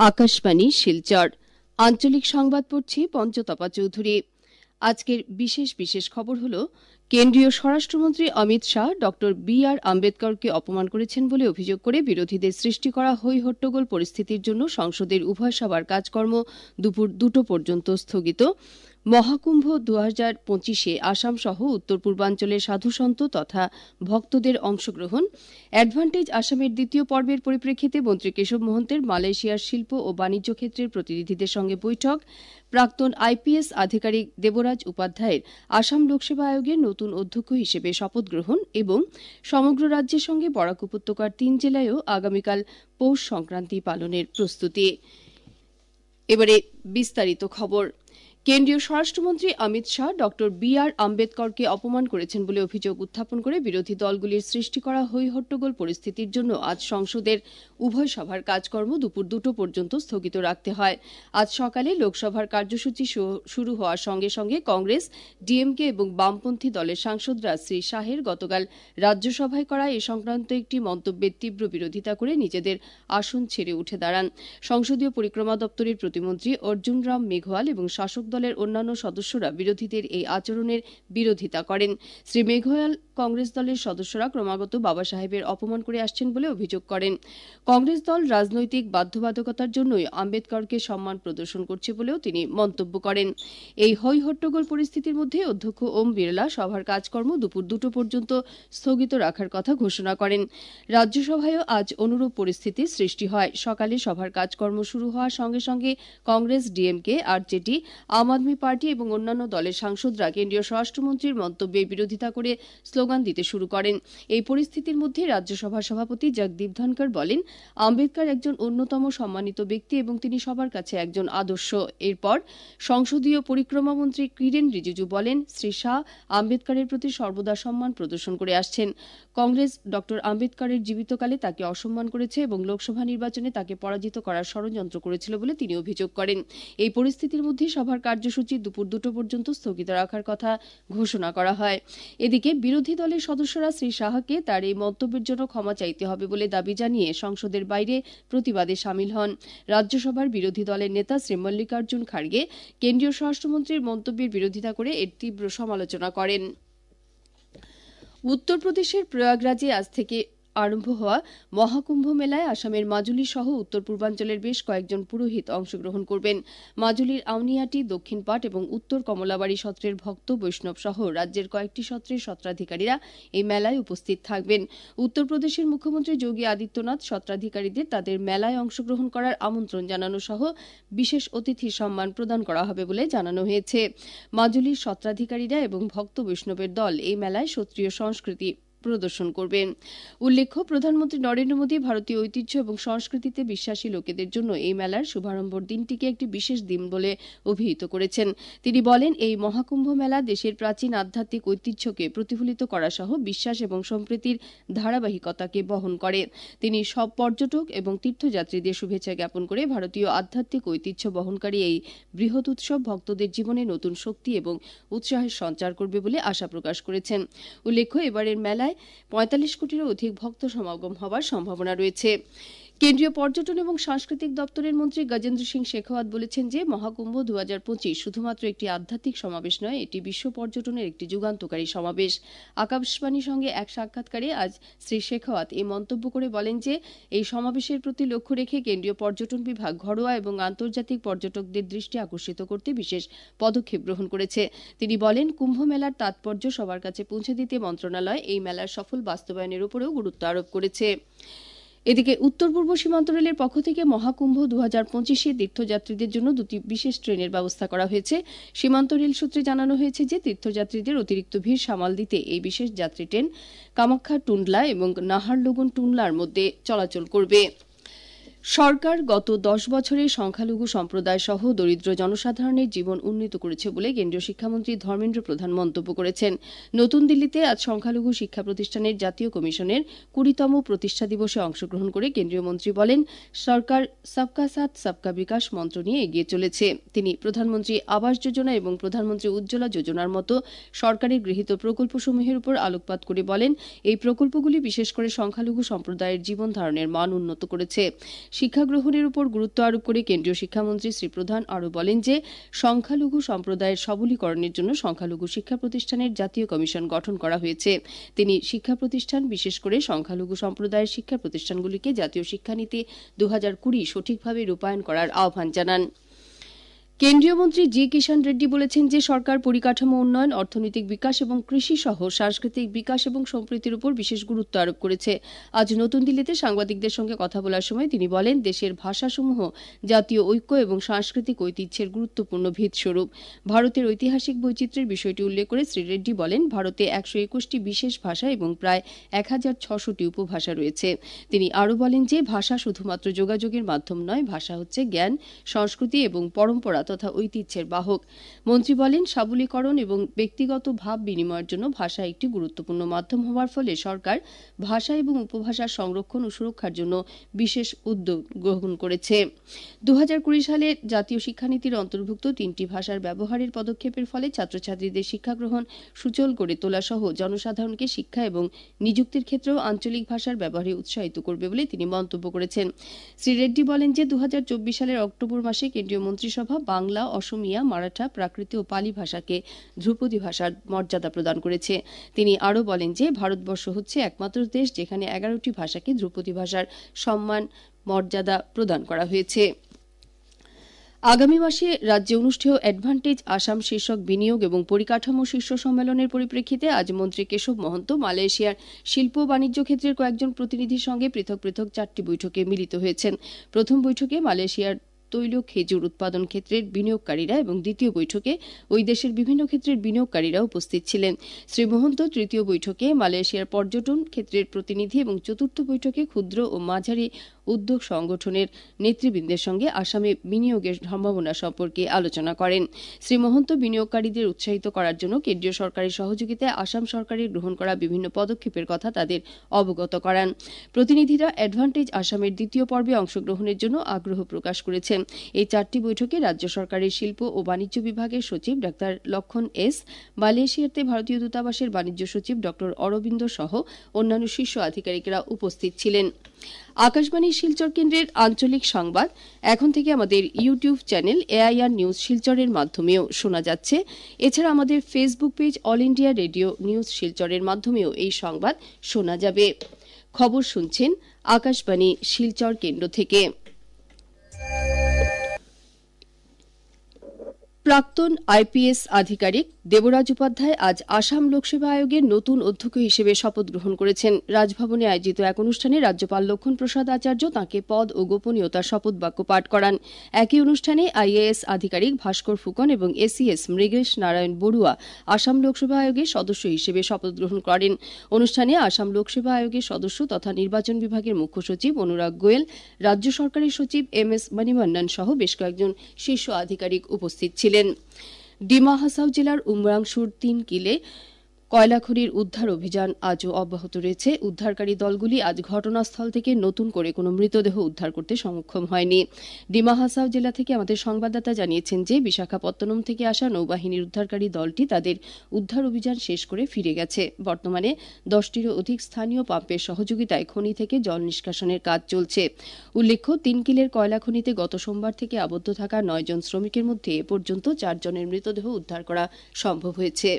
আকাশবাণী শিলচর আঞ্চলিক সংবাদ পড়ছি পঞ্চতপা চৌধুরী। আজকের বিশেষ খবর হল, কেন্দ্রীয় স্বরাষ্ট্রমন্ত্রী অমিত শাহ ড বি.আর. আম্বেদকরকে অপমান করেছেন বলে অভিযোগ করে বিরোধীদের সৃষ্টি করা হৈ হট্টগোল পরিস্থিতির জন্য সংসদের উভয় সভার কাজকর্ম দুপুর 2টো পর্যন্ত স্থগিত। মহাকুম্ভ 2025-এ আসাম সহ উত্তর পূর্বাঞ্চলের সাধুসন্ত তথা ভক্তদের অংশগ্রহণ। অ্যাডভান্টেজ আসামের দ্বিতীয় পর্বের পরিপ্রেক্ষিতে মন্ত্রী কেশব মহন্তের মালয়েশিয়ার শিল্প ও বাণিজ্য ক্ষেত্রের প্রতিনিধিদের সঙ্গে বৈঠক। প্রাক্তন আইপিএস আধিকারিক দেবরাজ উপাধ্যায়ের আসাম লোকসেবা আয়োগের নতুন অধ্যক্ষ হিসেবে শপথ গ্রহণ এবং সমগ্র রাজ্যের সঙ্গে বরাক উপত্যকার 3 জেলায়ও আগামীকাল পৌষ সংক্রান্তি পালনের প্রস্তুতি। এবারে বিস্তারিত খবর। কেন্দ্রীয় স্বরাষ্ট্রমন্ত্রী অমিত শাহ ড বি.আর. আম্বেদকরকে অপমান করেছেন বলে অভিযোগ উত্থাপন করে বিরোধী দলগুলির সৃষ্টি করা হৈ হট্টগোল পরিস্থিতির জন্য আজ সংসদের উভয় সভার কাজকর্ম দুপুর 2টো পর্যন্ত স্থগিত রাখতে হয়। আজ সকালে লোকসভার কার্যসূচি শুরু হওয়ার সঙ্গে সঙ্গে কংগ্রেস, ডিএমকে এবং বামপন্থী দলের সাংসদরা শ্রী শাহের গতকাল রাজ্যসভায় করা এ সংক্রান্ত একটি মন্তব্যের তীব্র বিরোধিতা করে নিজেদের আসন ছেড়ে উঠে দাঁড়ান। সংসদীয় পরিক্রমা দপ্তরের প্রতিমন্ত্রী অর্জুন রাম মেঘওয়াল এবং শাসক দলের অন্যান্য সদস্যরা বিরোধীদের এই আচরণের বিরোধিতা করেন। শ্রী মেঘওয়াল কংগ্রেস দলের সদস্যরা ক্রমাগত বাবা সাহেবের অপমান করে আসছেন বলে অভিযোগ করেন। কংগ্রেস দল রাজনৈতিক বাধ্যবাধকতার জন্যই আম্বেদকরকে সম্মান প্রদর্শন করছে বলেও তিনি মন্তব্য করেন। এই হৈ হট্টগোল পরিস্থিতির মধ্যে অধ্যক্ষ ওম বিড়লা সভার কাজকর্ম দুপুর 2টো পর্যন্ত স্থগিত রাখার কথা ঘোষণা করেন। রাজ্যসভায়ও আজ অনুরূপ পরিস্থিতির সৃষ্টি হয়। সকালে সভার কাজকর্ম শুরু হওয়ার সঙ্গে সঙ্গে কংগ্রেস, ডিএমকে, আরজেডি, আম আদমি পার্টি এবং অন্যান্য দলের সাংসদরা কেন্দ্রীয় স্বরাষ্ট্রমন্ত্রীর মন্তব্যের বিরোধিতা করে স্লোগান দিতে শুরু করেন। এই পরিস্থিতির মধ্যে রাজ্যসভার সভাপতি জগদীপ ধনকর বলেন, আম্বেদকর একজন অন্যতম সম্মানিত ব্যক্তি এবং তিনি সবার কাছে একজন আদর্শ। এরপর সংসদীয় পরিক্রমা মন্ত্রী কিরেন রিজিজু বলেন, শ্রী শাহ আম্বেদকরের প্রতি সর্বদা সম্মান প্রদর্শন করে আসছেন। কংগ্রেস ড আম্বেদকরের জীবিতকালে তাকে অসম্মান করেছে এবং লোকসভা নির্বাচনে তাকে পরাজিত করার ষড়যন্ত্র করেছিল বলে তিনি অভিযোগ করেন। এই পরিস্থিতির মধ্যে সভার কার্যসূচি দুপুর 2টো পর্যন্ত স্থগিত রাখার কথা ঘোষণা করা হয়। এদিকে বিরোধী দলের সদস্যরা শ্রী শাহকে তার এই মন্তব্যের জন্য ক্ষমা চাইতে হবে বলে দাবি জানিয়ে সংসদের বাইরে প্রতিবাদে সামিল হন। রাজ্যসভার বিরোধী দলের নেতা শ্রী মল্লিকার্জুন খাড়গে কেন্দ্রীয় স্বরাষ্ট্রমন্ত্রীর মন্তব্যের বিরোধিতা করে এর তীব্র সমালোচনা করেন। উত্তরপ্রদেশের প্রয়াগরাজে আজ থেকে আরম্ভ হওয়া মহাকুম্ভ মেলায় আসামের মাজুলী সহ উত্তর পূর্বাঞ্চলের বেশ কয়েকজন পুরোহিত অংশগ্রহণ করবেন। মাজুলীর আউনিয়াটি, দক্ষিণপাট এবং উত্তর কমলাবাড়ি সত্রের ভক্ত বৈষ্ণব সহ রাজ্যের কয়েকটি সত্রের সত্রাধিকারীরা এই মেলায় উপস্থিত থাকবেন। উত্তরপ্রদেশের মুখ্যমন্ত্রী যোগী আদিত্যনাথ সত্রাধিকারীদের তাদের মেলায় অংশগ্রহণ করার আমন্ত্রণ জানানো সহ বিশেষ অতিথি সম্মান প্রদান করা হবে বলে জানানো হয়েছে। মাজুলীর সত্রাধিকারীরা এবং ভক্ত বৈষ্ণবের দল এই মেলায় সত্রীয় সংস্কৃতি প্রদর্শন করবেন। উল্লেখ্য, প্রধানমন্ত্রী নরেন্দ্র মোদী ভারতীয় ঐতিহ্য এবং সংস্কৃতিতে বিশ্বাসী লোকেদের জন্য এই মেলার শুভারম্ভর দিনটিকে একটি বিশেষ দিন বলে অভিহিত করেছেন। তিনি বলেন, এই মহাকুম্ভ মেলা দেশের প্রাচীন আধ্যাত্মিক ঐতিহ্যকে প্রতিফলিত করা সহ বিশ্বাস এবং সম্প্রীতির ধারাবাহিকতাকে বহন করে। তিনি সব পর্যটক এবং তীর্থযাত্রীদের শুভেচ্ছা জ্ঞাপন করে ভারতীয় আধ্যাত্মিক ঐতিহ্য বহনকারী এই বৃহৎ উৎসব ভক্তদের জীবনে নতুন শক্তি এবং উৎসাহের সঞ্চার করবে বলে আশা প্রকাশ করেছেন। উল্লেখ্য, এবারের মেলায় 45 কোটিরও অধিক ভক্ত সমাগম হওয়ার সম্ভাবনা রয়েছে। কেন্দ্রীয় পর্যটন এবং সাংস্কৃতিক দপ্তরের মন্ত্রী গজেন্দ্র সিং শেখাওয়াত বলেছেন যে মহাকুম্ভ 2025 শুধুমাত্র একটি আধ্যাত্মিক সমাবেশ নয়, এটি বিশ্ব পর্যটনের একটি যুগান্তকারী সমাবেশ। আকাশবাণীর সঙ্গে এক সাক্ষাৎকারে আজ শ্রী শেখাওয়াত এই মন্তব্য করে বলেন যে এই সমাবেশের প্রতি লক্ষ্য রেখে কেন্দ্রীয় পর্যটন বিভাগ ঘরোয়া এবং আন্তর্জাতিক পর্যটকদের দৃষ্টি আকর্ষিত করতে বিশেষ পদক্ষেপ গ্রহণ করেছে। তিনি বলেন, কুম্ভ মেলার তাৎপর্য সবার কাছে পৌঁছে দিতে মন্ত্রণালয় এই মেলার সফল বাস্তবায়নের উপরেও গুরুত্ব আরোপ করেছে। এদিকে উত্তর পূর্ব সীমান্ত রেলের পক্ষ থেকে মহাকুম্ভ 2025-এ তীর্থযাত্রীদের জন্য 2টি বিশেষ ট্রেনের ব্যবস্থা করা হয়েছে। সীমান্ত রেল সূত্রে জানানো হয়েছে যে তীর্থযাত্রীদের অতিরিক্ত ভিড় সামাল দিতে এই বিশেষ যাত্রী ট্রেন কামাখ্যা টুন্ডলা এবং নাহারলগুন টুন্ডলার মধ্যে চলাচল করবে। সরকার গত 10 বছরে সংখ্যালঘু সম্প্রদায় সহ দরিদ্র জনসাধারণের জীবন উন্নীত করেছে বলে কেন্দ্রীয় শিক্ষামন্ত্রী ধর্মেন্দ্র প্রধান মন্তব্য করেছেন। নতুন দিল্লিতে আজ সংখ্যালঘু শিক্ষা প্রতিষ্ঠানের জাতীয় কমিশনের 20তম প্রতিষ্ঠা দিবসে অংশগ্রহণ করে কেন্দ্রীয় মন্ত্রী বলেন, সরকার সবকা সাথ সবকা বিকাশ মন্ত্র নিয়ে এগিয়ে চলেছে। তিনি প্রধানমন্ত্রী আবাস যোজনা এবং প্রধানমন্ত্রী উজ্জ্বলা যোজনার মতো সরকারের গৃহীত প্রকল্পসমূহের উপর আলোকপাত করে বলেন, এই প্রকল্পগুলি বিশেষ করে সংখ্যালঘু সম্প্রদায়ের জীবন ধারণের মান উন্নত করেছে। শিক্ষা গ্রহণের উপর গুরুত্ব আরোপ করে কেন্দ্রীয় শিক্ষামন্ত্রী শ্রী প্রধান আরও বলেন যে সংখ্যালঘু সম্প্রদায়ের সবলীকরণের জন্য সংখ্যালঘু শিক্ষা প্রতিষ্ঠানের জাতীয় কমিশন গঠন করা হয়েছে। তিনি শিক্ষা প্রতিষ্ঠান, বিশেষ করে সংখ্যালঘু সম্প্রদায়ের শিক্ষা প্রতিষ্ঠানগুলিকে জাতীয় শিক্ষানীতি 2020 সঠিকভাবে রূপায়ণ করার আহ্বান জানান। কেন্দ্রীয় মন্ত্রী জি কিষাণ রেড্ডি বলেছেন যে সরকার পরিকাঠামো উন্নয়ন, অর্থনৈতিক বিকাশ এবং কৃষি সহ সাংস্কৃতিক বিকাশ এবং সম্প্রীতির উপর বিশেষ গুরুত্ব আরোপ করেছে। আজ নতুন দিল্লিতে সাংবাদিকদের সঙ্গে কথা বলার সময় তিনি বলেন, দেশের ভাষাসমূহ জাতীয় ঐক্য এবং সাংস্কৃতিক ঐতিহ্যের গুরুত্বপূর্ণ ভিতস্বরূপ। ভারতের ঐতিহাসিক বৈচিত্র্যের বিষয়টি উল্লেখ করে শ্রী রেড্ডি বলেন, ভারতে 121টি বিশেষ ভাষা এবং প্রায় 1600টি উপভাষা রয়েছে। তিনি আরও বলেন যে ভাষা শুধুমাত্র যোগাযোগের মাধ্যম নয়, ভাষা হচ্ছে জ্ঞান, সংস্কৃতি এবং পরম্পরা তথা ঐতিহ্যের বাহক। মন্ত্রী বলেন, সাবলীকরণ এবং ব্যক্তিগত ভাব বিনিময়ের জন্য ভাষা একটি গুরুত্বপূর্ণ মাধ্যম হওয়ার ফলে সরকার ভাষা এবং উপভাষার সংরক্ষণ ও সুরক্ষার জন্য বিশেষ উদ্যোগ গ্রহণ করেছে। 2020 সালে জাতীয় শিক্ষানীতির অন্তর্ভুক্ত 3টি ভাষার ব্যবহারের পদক্ষেপের ফলে ছাত্রছাত্রীদের শিক্ষাগ্রহণ সুচল করে তোলা সহ জনসাধারণকে শিক্ষা এবং নিযুক্তির ক্ষেত্রেও আঞ্চলিক ভাষার ব্যবহারে উৎসাহিত করবে বলে তিনি মন্তব্য করেছেন। শ্রী রেড্ডি বলেন যে 2024 সালের অক্টোবর মাসে কেন্দ্রীয় মন্ত্রিসভা বাংলা, অসমিয়া, মারাঠা, প্রাকৃত ও পালি ভাষাকে ধ্রুপদী ভাষার মর্যাদা প্রদান করেছে। তিনি আরও বলেন যে ভারতবর্ষ হচ্ছে একমাত্র দেশ যেখানে 11টি ভাষাকে ধ্রুপদী ভাষার সম্মান মর্যাদা প্রদান করা হয়েছে। আগামী মাসে রাজ্যে অনুষ্ঠেয় অ্যাডভান্টেজ আসাম শীর্ষক বিনিয়োগ এবং পরিকাঠামো শীর্ষ সম্মেলনের পরিপ্রেক্ষিতে আজ মন্ত্রী কেশব মহন্ত মালয়েশিয়ার শিল্প ও বাণিজ্য ক্ষেত্রের কয়েকজন প্রতিনিধির সঙ্গে পৃথক পৃথক 4টি বৈঠকে মিলিত হয়েছেন। প্রথম বৈঠকে মালয়েশিয়ার তৈল খেজুর উৎপাদন ক্ষেত্রের বিনিয়োগকারীরা এবং দ্বিতীয় বৈঠকে ওই দেশের বিভিন্ন ক্ষেত্রের বিনিয়োগকারীরা উপস্থিত ছিলেন। শ্রী মহন্ত তৃতীয় বৈঠকে মালয়েশিয়ার পর্যটন ক্ষেত্রের প্রতিনিধি এবং চতুর্থ বৈঠকে ক্ষুদ্র ও মাঝারি উদ্যোগ সংগঠনের নেতৃবৃন্দের সঙ্গে আসামে বিনিয়োগের সম্ভাবনা সম্পর্কে আলোচনা করেন। শ্রী মহন্ত বিনিয়োগকারীদের উৎসাহিত করার জন্য কেন্দ্রীয় সরকারের সহযোগিতায় আসাম সরকারের গ্রহণ করা বিভিন্ন পদক্ষেপের কথা তাদের অবগত করান। প্রতিনিধিরা অ্যাডভান্টেজ আসামের দ্বিতীয় পর্বে অংশগ্রহণের জন্য আগ্রহ প্রকাশ করেছেন। এই 4টি বৈঠকে রাজ্য সরকারের শিল্প ও বাণিজ্য বিভাগের সচিব ডাক্তার লক্ষণ এস, মালয়েশিয়াতে ভারতীয় দূতাবাসের বাণিজ্য সচিব ডক্টর অরবিন্দ সহ অন্যান্য শীর্ষ আধিকারিকরা উপস্থিত ছিলেন। আকাশবাণী শিলচর কেন্দ্রের আঞ্চলিক সংবাদ এখন থেকে আমাদের ইউটিউব চ্যানেল এআইআর নিউজ শিলচরের মাধ্যমেও শোনা যাচ্ছে। এছাড়া আমাদের Facebook page all India radio news শিলচরের মাধ্যমেও এই সংবাদ শোনা যাবে। খবর শুনছেন আকাশবাণী শিলচর কেন্দ্র থেকে। প্রাক্তন আইপিএস আধিকারিক দেবরাজ উপাধ্যায় আজ আসাম লোকসেবা আয়োগের নতুন অধ্যক্ষ হিসেবে শপথ গ্রহণ করেছেন। রাজভবনে আয়োজিত এক অনুষ্ঠানে রাজ্যপাল লক্ষ্মণ প্রসাদ আচার্য তাঁকে পদ ও গোপনীয়তার শপথ বাক্য পাঠ করান। একই অনুষ্ঠানে আইএএস আধিকারিক ভাস্কর ফুকন এবং এসিএস মৃগেশ নারায়ণ বড়ুয়া আসাম লোকসেবা আয়োগের সদস্য হিসেবে শপথ গ্রহণ করেন। অনুষ্ঠানে আসাম লোকসেবা আয়োগের সদস্য তথা নির্বাচন বিভাগের মুখ্য সচিব অনুরাগ গোয়েল, রাজ্য সরকারের সচিব এমএস মণিবন্নন সহ বেশ কয়েকজন শীর্ষ আধিকারিক উপস্থিত ছিলেন। ডিমা হাসাও জেলার উমরাংশুর 3 কিলে কয়লাখনির উদ্ধার অভিযান আজও অব্যাহত রয়েছে। উদ্ধারকারী দলগুলি আজ ঘটনাস্থল থেকে নতুন করে কোনো মৃতদেহ উদ্ধার করতে সক্ষম হয়নি। ডিমা হাসাও জেলা থেকে আমাদের সংবাদদাতা জানিয়েছেন যে বিশাখাপত্তনম থেকে আসা নৌবাহিনীর উদ্ধারকারী দলটি তাদের উদ্ধার অভিযান শেষ করে ফিরে গেছে। বর্তমানে 10টিরও অধিক স্থানীয় পাম্পের সহযোগিতায় খনি থেকে জল নিষ্কাশনের কাজ চলছে। উল্লেখ্য, 3 কিলের কয়লা খনিতে গত সোমবার থেকে আবদ্ধ থাকা 9 জন শ্রমিকের মধ্যে এ পর্যন্ত 4 জনের মৃতদেহ উদ্ধার করা সম্ভব হয়েছে।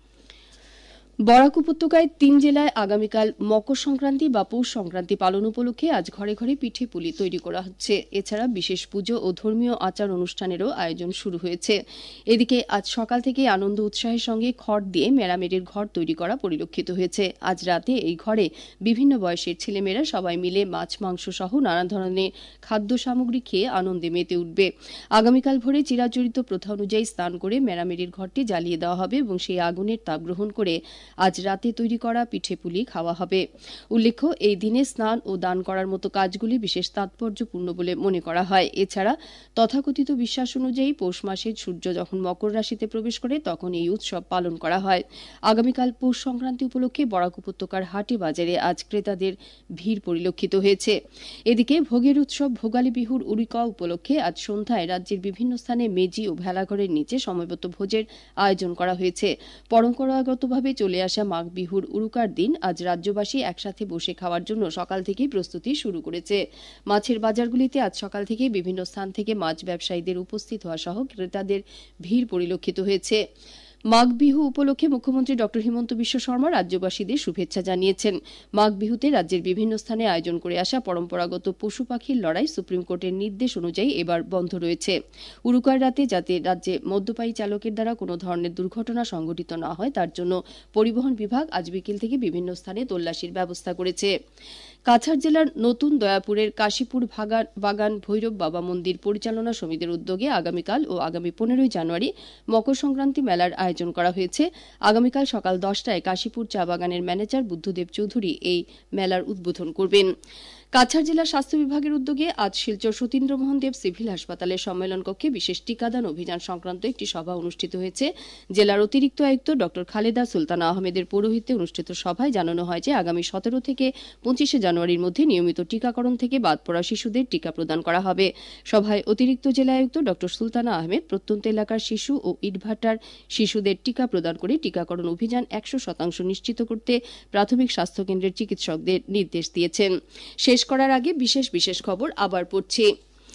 বরাক উপত্যকায় 3 জেলায় আগামীকাল মকর সংক্রান্তি বা পৌষ সংক্রান্তি পালন উপলক্ষে আজ ঘরে ঘরে পিঠে পুলি তৈরি করা হচ্ছে। এছাড়া বিশেষ পুজো ও ধর্মীয় আচার অনুষ্ঠানেরও আয়োজন শুরু হয়েছে। এদিকে আজ সকাল থেকে আনন্দ উৎসাহের সঙ্গে খড় দিয়ে মেরামেরির ঘর তৈরি করা পরিলক্ষিত হয়েছে। আজ রাতে এই ঘরে বিভিন্ন বয়সের ছেলেমেয়েরা সবাই মিলে মাছ, মাংস সহ নানা ধরনের খাদ্য সামগ্রী খেয়ে আনন্দে মেতে উঠবে। আগামীকাল ভোরে চিরাচরিত প্রথা অনুযায়ী স্নান করে মেরামেরির ঘরটি জ্বালিয়ে দেওয়া হবে এবং সেই আগুনের তাপ গ্রহণ করে আজ রাতে তৈরি করা পিঠে পুলি খাওয়া হবে। উল্লেখ্য, এই দিনে স্নান ও দান করার মতো কাজগুলি বিশেষ তাৎপর্যপূর্ণ বলে মনে করা হয়। এছাড়া তথাকথিত বিশ্বাস অনুযায়ী পৌষ মাসে সূর্য যখন মকর রাশিতে প্রবেশ করে তখন এই উৎসব পালন করা হয়। আগামীকাল পৌষ সংক্রান্তি উপলক্ষে বরাক উপত্যকার হাটে বাজারে আজ ক্রেতাদের ভিড় পরিলক্ষিত হয়েছে। এদিকে ভোগের উৎসব ভোগালী বিহুর উড়িকা উপলক্ষে আজ সন্ধ্যায় রাজ্যের বিভিন্ন স্থানে মেজি ও ভেলাঘরের নিচে সময়বদ্ধ ভোজের আয়োজন করা হয়েছে। পরম্পরাগতভাবে চলে চলে আসা মাঘ বিহুর উরুকার দিন আজ রাজ্যবাসী একসাথে বসে খাওয়ার জন্য সকাল থেকেই প্রস্তুতি শুরু করেছে। মাছের বাজারগুলিতে আজ সকাল থেকেই বিভিন্ন স্থান থেকে মাছ ব্যবসায়ীদের উপস্থিত হওয়া সহ ক্রেতাদের ভিড় পরিলক্ষিত হয়েছে। মাঘ বিহু উপলক্ষে মুখ্যমন্ত্রী ড হিমন্ত বিশ্ব শর্মা রাজ্যবাসীদের শুভেচ্ছা জানিয়েছেন। মাঘ বিহুতে রাজ্যের বিভিন্ন স্থানে আয়োজন করে আসা পরম্পরাগত পশু পাখির লড়াই সুপ্রিম কোর্টের নির্দেশ অনুযায়ী এবার বন্ধ রয়েছে। উরুকার রাতে যাতে রাজ্যে মদ্যপায়ী চালকের দ্বারা কোনো ধরনের দুর্ঘটনা সংঘটিত না হয় তার জন্য পরিবহন বিভাগ আজ বিকেল থেকে বিভিন্ন স্থানে তল্লাশির ব্যবস্থা করেছে। কাছাড় জেলার নতুন দয়াপুরের কাশীপুর বাগান ভৈরব বাবা মন্দির পরিচালনা সমিতির উদ্যোগে আগামীকাল ও আগামী 15 জানুয়ারি মকর সংক্রান্তি মেলার আয়োজন করা হয়েছে। আগামীকাল সকাল 10টায় কাশীপুর চা বাগানের ম্যানেজার বুদ্ধদেব চৌধুরী এই মেলার উদ্বোধন করবেন। কাছাড় জেলা স্বাস্থ্য বিভাগের উদ্যোগে আজ শিলচর সতীন্দ্রমোহন দেব সিভিল হাসপাতালের সম্মেলন কক্ষে বিশেষ টিকাদান অভিযান সংক্রান্ত একটি সভা অনুষ্ঠিত হয়েছে। জেলার অতিরিক্ত আয়ুক্ত ড খালেদা সুলতানা আহমেদের পৌরোহিত্যে অনুষ্ঠিত সভায় জানানো হয় যে আগামী 17 থেকে 25 জানুয়ারির মধ্যে নিয়মিত টিকাকরণ থেকে বাদ পড়া শিশুদের টিকা প্রদান করা হবে। সভায় অতিরিক্ত জেলা আয়ুক্ত ড সুলতানা আহমেদ প্রত্যন্ত এলাকার শিশু ও ইটভাটার শিশুদের টিকা প্রদান করে টিকাকরণ অভিযান 100% নিশ্চিত করতে প্রাথমিক স্বাস্থ্যকেন্দ্রের চিকিৎসকদের নির্দেশ দিয়েছেন। শেষ করার আগে বিশেষ খবর আবার পড়ছি।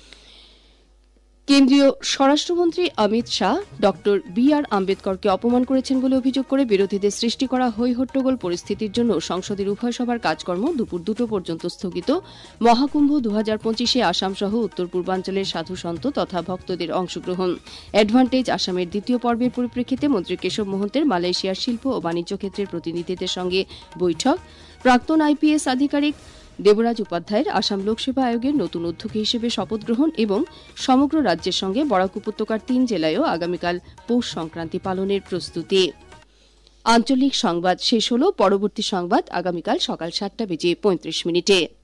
কেন্দ্রীয় স্বরাষ্ট্রমন্ত্রী অমিত শাহ ড বি.আর. আম্বেদকরকে অপমান করেছেন বলে অভিযোগ করে বিরোধীদের সৃষ্টি করা হৈ-হট্টগোল পরিস্থিতির জন্য সংসদের উভয় সভার কাজকর্ম দুপুর 2টো পর্যন্ত স্থগিত। মহাকুম্ভ 2025-এ আসাম সহ উত্তর পূর্বাঞ্চলের সাধু সন্ত তথা ভক্তদের অংশগ্রহণ। অ্যাডভান্টেজ আসামের দ্বিতীয় পর্বের পরিপ্রেক্ষিতে মন্ত্রী কেশব মহন্তের মালয়েশিয়ার শিল্প ও বাণিজ্য ক্ষেত্রের প্রতিনিধিদের সঙ্গে বৈঠক। প্রাক্তন আইপিএস আধিকারিক দেবরাজ উপাধ্যায়ের আসাম লোকসেবা আয়োগের নতুন অধ্যক্ষ হিসেবে শপথ গ্রহণ এবং সমগ্র রাজ্যের সঙ্গে বরাক উপত্যকার 3 জেলায়ও আগামীকাল পৌষ সংক্রান্তি পালনের প্রস্তুতি। আঞ্চলিক সংবাদ শেষ হল। পরবর্তী সংবাদ আগামীকাল সকাল 7:35 মিনিটে।